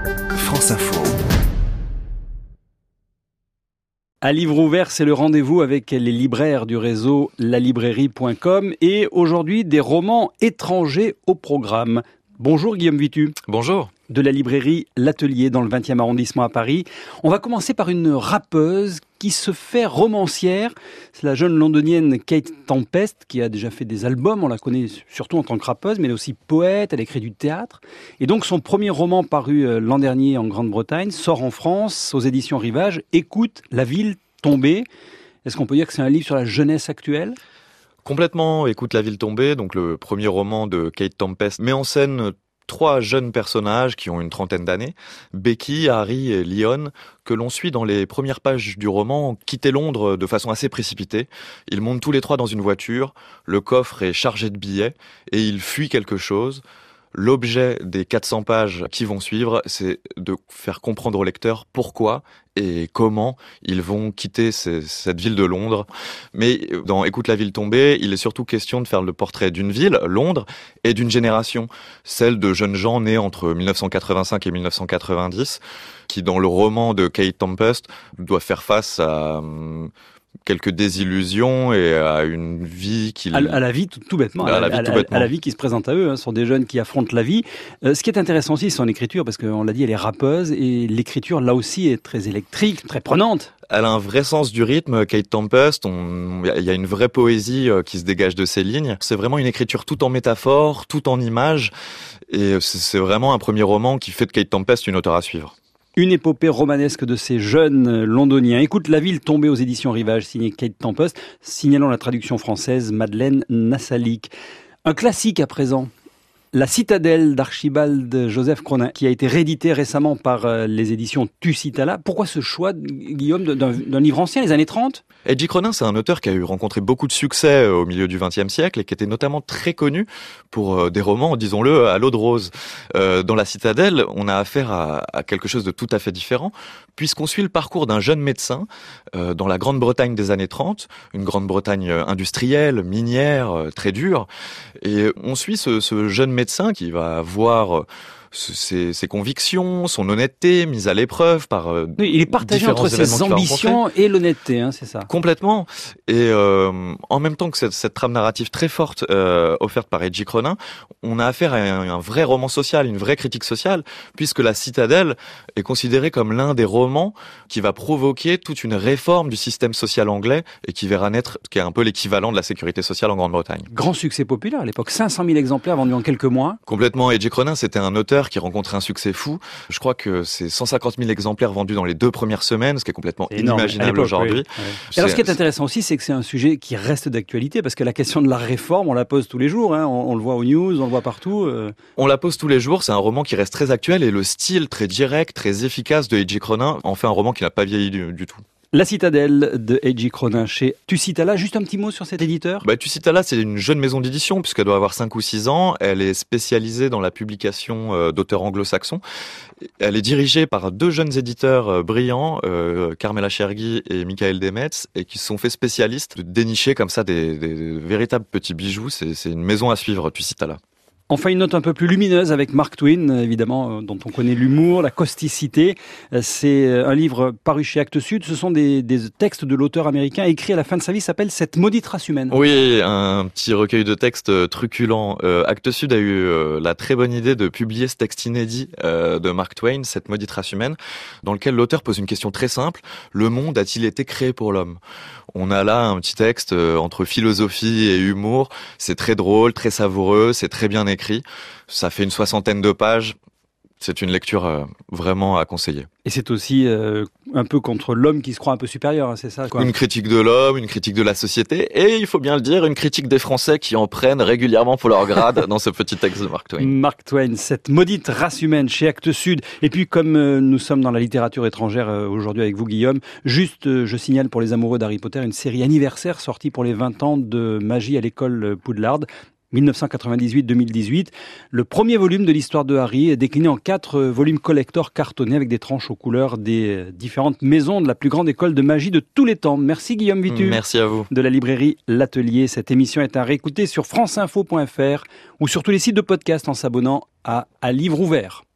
France Info. À livre ouvert, c'est le rendez-vous avec les libraires du réseau lalibrairie.com et aujourd'hui des romans étrangers au programme. Bonjour Guillaume Vitu. Bonjour. De la librairie L'Atelier dans le 20e arrondissement à Paris. On va commencer par une rappeuse qui se fait romancière. C'est la jeune londonienne Kate Tempest qui a déjà fait des albums. On la connaît surtout en tant que rappeuse, mais elle est aussi poète, elle écrit du théâtre. Et donc son premier roman paru l'an dernier en Grande-Bretagne sort en France aux éditions Rivage. Écoute la ville tombée. Est-ce qu'on peut dire que c'est un livre sur la jeunesse actuelle ? Complètement. Écoute la ville tombée, donc le premier roman de Kate Tempest, met en scène 3 jeunes personnages qui ont une trentaine d'années, Becky, Harry et Leon, que l'on suit dans les premières pages du roman, quitter Londres de façon assez précipitée. Ils montent tous les 3 dans une voiture, le coffre est chargé de billets et ils fuient quelque chose. L'objet des 400 pages qui vont suivre, c'est de faire comprendre au lecteur pourquoi et comment ils vont quitter cette ville de Londres. Mais dans Écoute la ville tombée, il est surtout question de faire le portrait d'une ville, Londres, et d'une génération, celle de jeunes gens nés entre 1985 et 1990, qui dans le roman de Kate Tempest doivent faire face à quelques désillusions et à une vie qui... À la vie tout bêtement. À la vie qui se présente à eux. Ce sont des jeunes qui affrontent la vie. Ce qui est intéressant aussi, c'est son écriture, parce qu'on l'a dit, elle est rappeuse, et l'écriture, là aussi, est très électrique, très prenante. Elle a un vrai sens du rythme, Kate Tempest. Il y a une vraie poésie qui se dégage de ses lignes. C'est vraiment une écriture tout en métaphore, tout en images. Et c'est vraiment un premier roman qui fait de Kate Tempest une auteure à suivre. Une épopée romanesque de ces jeunes londoniens. Écoute la ville tombée aux éditions Rivage, signé Kate Tempest, signalant la traduction française Madeleine Nassalik. Un classique à présent. La Citadelle d'Archibald Joseph Cronin, qui a été réédité récemment par les éditions Tusitala. Pourquoi ce choix, Guillaume, d'un livre ancien, les années 30 ? A.J. Cronin, c'est un auteur qui a rencontré beaucoup de succès au milieu du XXe siècle et qui était notamment très connu pour des romans, disons-le, à l'eau de rose. Dans La Citadelle, on a affaire à quelque chose de tout à fait différent, puisqu'on suit le parcours d'un jeune médecin dans la Grande-Bretagne des années 30, une Grande-Bretagne industrielle, minière, très dure. Et on suit ce jeune médecin qui va avoir ses convictions, son honnêteté mise à l'épreuve par il est partagé entre ses ambitions et l'honnêteté, c'est ça. Complètement. Et en même temps que cette trame narrative très forte offerte par A.J. Cronin, on a affaire à un vrai roman social, une vraie critique sociale, puisque La Citadelle est considérée comme l'un des romans qui va provoquer toute une réforme du système social anglais et qui verra naître, qui est un peu l'équivalent de la sécurité sociale en Grande-Bretagne. Grand succès populaire à l'époque, 500 000 exemplaires vendus en quelques mois. Complètement. A.J. Cronin, c'était un auteur qui rencontrait un succès fou. Je crois que c'est 150 000 exemplaires vendus dans les 2 premières semaines, ce qui est complètement inimaginable aujourd'hui. Oui. Alors ce qui est intéressant aussi, c'est que c'est un sujet qui reste d'actualité, parce que la question de la réforme, on la pose tous les jours, on le voit aux news, on le voit partout. On la pose tous les jours, c'est un roman qui reste très actuel et le style très direct, très efficace de A.J. Cronin en fait un roman qui n'a pas vieilli du tout. La Citadelle de A.J. Cronin chez Tusitala. Juste un petit mot sur cet éditeur. Tusitala, c'est une jeune maison d'édition puisqu'elle doit avoir 5 ou 6 ans. Elle est spécialisée dans la publication d'auteurs anglo-saxons. Elle est dirigée par 2 jeunes éditeurs brillants, Carmela Chergui et Michael Demetz, et qui se sont fait spécialistes de dénicher comme ça des véritables petits bijoux. C'est une maison à suivre, Tusitala. Enfin, une note un peu plus lumineuse avec Mark Twain, évidemment, dont on connaît l'humour, la causticité. C'est un livre paru chez Actes Sud. Ce sont des textes de l'auteur américain écrits à la fin de sa vie, s'appelle Cette maudite race humaine. Oui, un petit recueil de textes truculents. Actes Sud a eu la très bonne idée de publier ce texte inédit de Mark Twain, Cette maudite race humaine, dans lequel l'auteur pose une question très simple. Le monde a-t-il été créé pour l'homme ? On a là un petit texte entre philosophie et humour. C'est très drôle, très savoureux, c'est très bien écrit. Ça fait une 60aine de pages. C'est une lecture vraiment à conseiller. Et c'est aussi un peu contre l'homme qui se croit un peu supérieur, c'est ça, quoi. Une critique de l'homme, une critique de la société, et il faut bien le dire, une critique des Français qui en prennent régulièrement pour leur grade dans ce petit texte de Mark Twain. Mark Twain, Cette maudite race humaine chez Actes Sud. Et puis comme nous sommes dans la littérature étrangère aujourd'hui avec vous, Guillaume, juste je signale pour les amoureux d'Harry Potter une série anniversaire sortie pour les 20 ans de magie à l'école Poudlard. 1998-2018. Le premier volume de l'histoire de Harry est décliné en 4 volumes collector cartonnés avec des tranches aux couleurs des différentes maisons de la plus grande école de magie de tous les temps. Merci Guillaume Vitu. Merci à vous. De la librairie L'Atelier. Cette émission est à réécouter sur franceinfo.fr ou sur tous les sites de podcast en s'abonnant à Livre Ouvert.